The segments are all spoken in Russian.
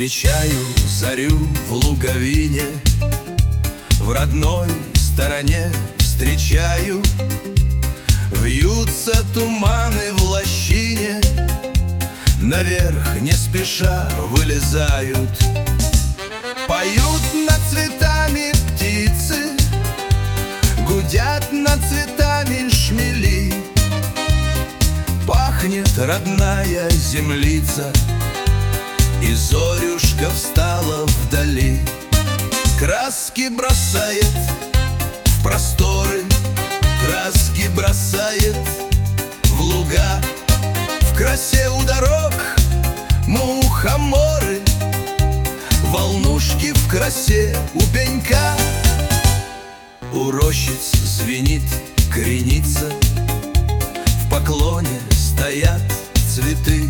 Встречаю зарю в луговине, в родной стороне встречаю. Вьются туманы в лощине, наверх не спеша вылезают. Поют над цветами птицы, гудят над цветами шмели. Пахнет родная землица, и зорюшка встала вдали. Краски бросает в просторы, краски бросает в луга. В красе у дорог мухоморы, волнушки в красе у пенька. У рощиц звенит креница, в поклоне стоят цветы.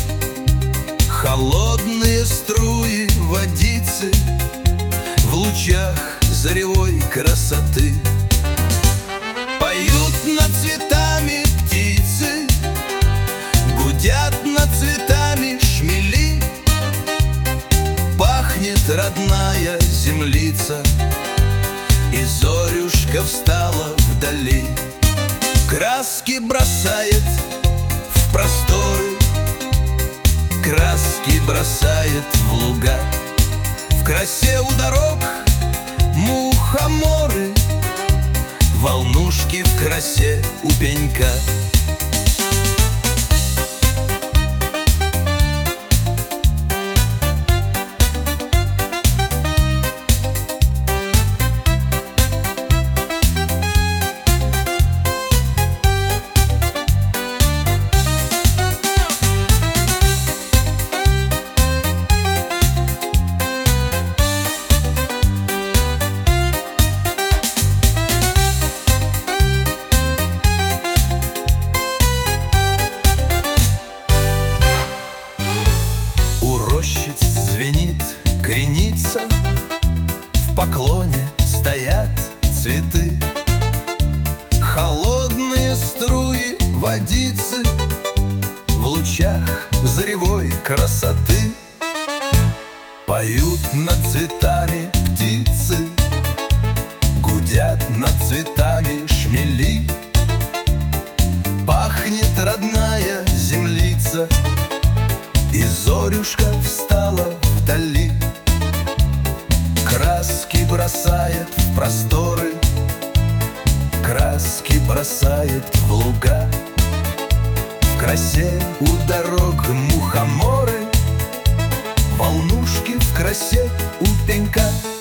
Холодные струи водицы в лучах заревой красоты. Поют над цветами птицы, гудят над цветами шмели. Пахнет родная землица, и зорюшка встала вдали. Краски бросает в просторы, краски бросает в луга. В красе у дорог мухоморы, волнушки в красе у пенька. Звенит креница, в поклоне стоят цветы. Холодные струи водицы в лучах заревой красоты. Поют над цветами птицы, гудят над цветами шмели. Пахнет родная землица, и зорюшка встала вдали. Краски бросает в просторы, краски бросает в луга. В красе у дорог мухоморы, волнушки в красе у пенька.